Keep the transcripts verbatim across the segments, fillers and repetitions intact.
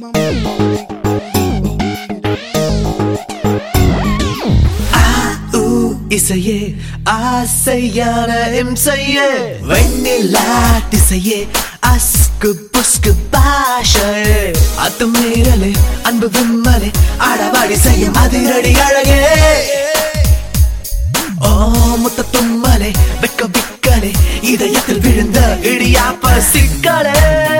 இசையே ஆசையான இம்சையே வெண்ணிலா திசையே அஸ்கு புஸ்கு பாஷையே அத்துமீறலே அன்பு விம்மலே அடவாடி செய்யும் அதிரடி அழகே ஓ முத்த தும்மலே வெக்க விக்கலே இதயத்தில் விழுந்த இடியாப்ப சிக்கலே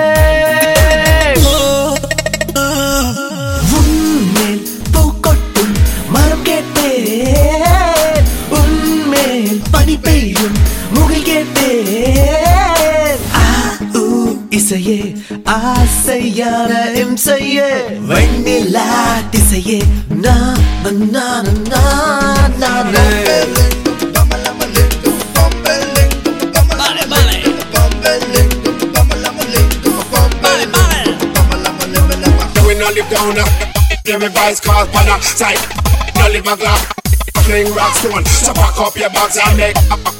உன்மேல் பூக்கொட்டும் மரம் கேட்டேன் உன்மேல் பனி பெய்யும் முகில் கேட்டேன் ஆ ஊ இசையே ஆசையான இம்சையே வெண்ணிலா திசையே நான் நான் நான் நான் no live down uh, every vice cause pan a side no live a glass playing rock stone so pack up your bags and make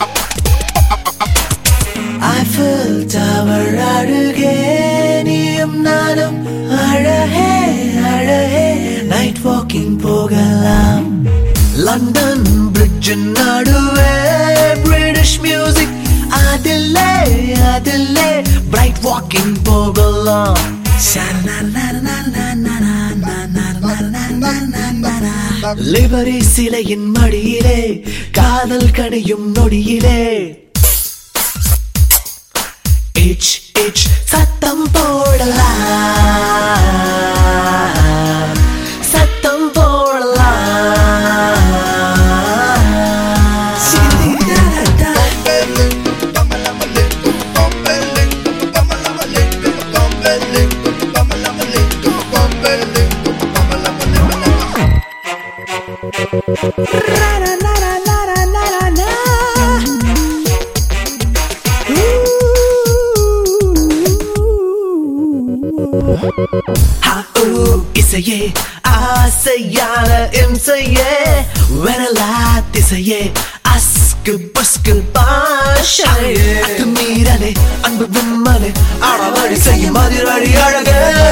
Eiffel Tower அருகே நீயும் நானும் அழகே அழகே night walking போகலாம் London Bridge நடுவே British music அதிலே அதிலே bright walking போகலாம் லிபரி சிலையின் மடியிலே காதல் கடையும் நொடியிலே இச் இச் சத்தம் போடலாம் சத்தம் போடலாம் இசையே ஆசையான இம்சையே வெனலா திசையே அஸ்கு பஸ்கு பாஷையே அத்துமீறலே அன்பு விம்மலே அறவழி செய்யும் அதிரடி அழகே